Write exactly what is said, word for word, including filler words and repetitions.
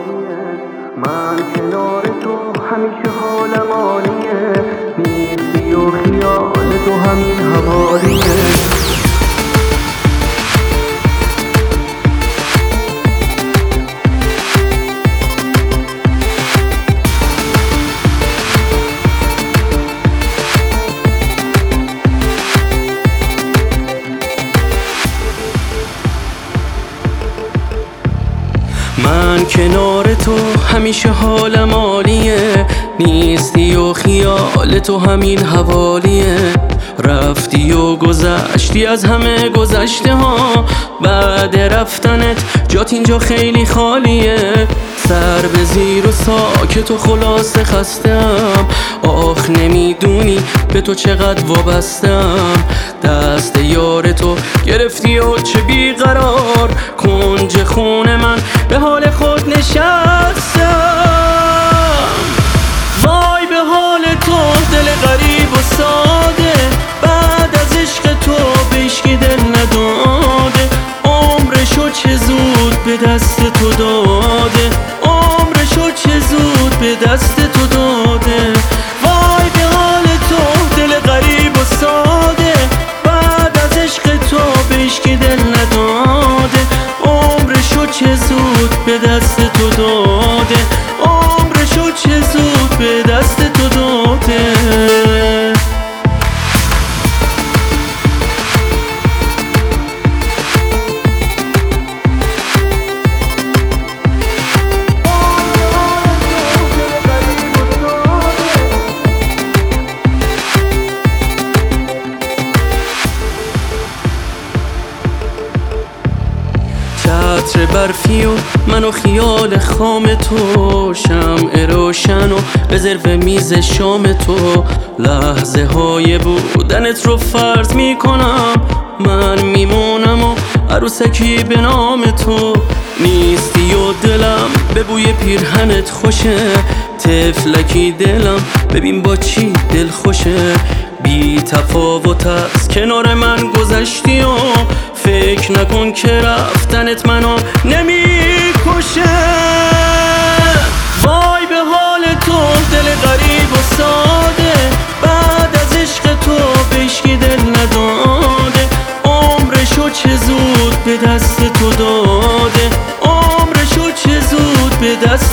عالیه، من کنار تو همیشه حالم عالیه، نیستی و خیال تو همین حوالیه. من کنار تو همیشه حالم عالیه، نیستی و خیال تو همین حوالیه. رفتی و گذشتی از همه گذشته ها، بعد رفتنت جات اینجا خیلی خالیه. سر به زیر و ساکت و خلاصه خستم، آخ نمیدونی به تو چقدر وابستم. دست یار تو گرفتی و چه بیقرار، کنج خونه من به حال خود نشستم. وای به حال تو دل غریب و ساده، بعد از عشق تو به هیچکی دل نداده. عمرشو چه زود به دست تو داده، عمرشو چه زود به دست تو داده. وای به حال تو دل غریب و ساده، بعد از عشق تو به هیچکی دل نداده. عمرشو چه زود به دست تو داده، عمرشو چه زود به دست تو داده. چتر برفی و من و خیال خام تو، شمع روشن و رزرو میز شام تو. لحظه های بودنت رو فرض میکنم، من میمونم و عروسکی به نام تو. نیستی و دلم به بوی پیرهنت خوشه، طفلکی دلم ببین با چی دل خوشه. بی تفاوت از کنار من گذشتی و فکر نکن که رفتنت منو نمیکشه. وای به حال تو دل غریب و ساده، بعد از عشق تو به هیچکی دل نداده. عمرشو چه زود به دست تو داده، عمرشو چه زود به دست